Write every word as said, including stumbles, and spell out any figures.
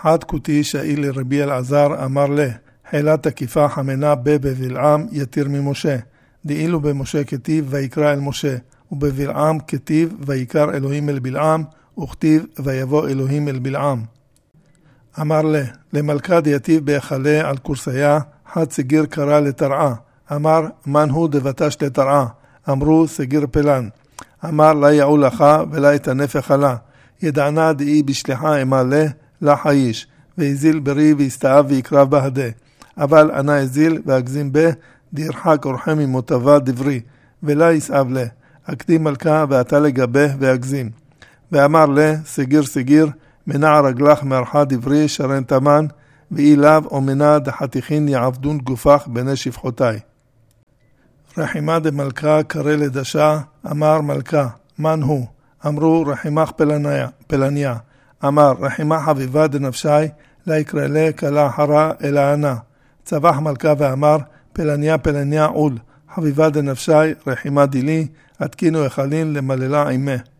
חד כותי שאי לרבי אלעזר אמר לה, חילה תקיפה חמנה בבלעם יתיר ממשה. דאילו במשה כתיב ויקרא אל משה, ובבלעם כתיב ויקר אלוהים אל בלעם, וכתיב ויבוא אלוהים אל בלעם. אמר לה, למלכה דייטיב בהיכלה על קורסיה, חד סגיר קרא לתרעה. אמר, מן הוא דבטש לתרעה? אמרו, סגיר פלן. אמר, לא יעול לך ולא יתנף החלה. ידענה דאי בשליחה אמה לה, לה חייש, והזיל ברי והסתאב ויקרב בהדה. אבל אנה הזיל ואגזים בה, דירחק אורחם ממוטבה דברי, ולא יסאב לה. אקדים מלכה ואתה לגבה ואגזים. ואמר לה, סגיר סגיר, מנע רגלך מערכה דברי שרן תמן, ואי לאו או מנע דחתיכין יעבדון גופך בני שפחותי. רחימה דמלכה קרא לדשה, אמר מלכה, מן הוא? אמרו רחימך פלניה, פלניה. אמר רחימה חביבה דנפשי, לא יקרא לה כלה אחרה אלא ענה. צבח מלכה ואמר, פלניה פלניה עול, חביבה דנפשי, רחימה דילי, התקינו החלין למללה עמה.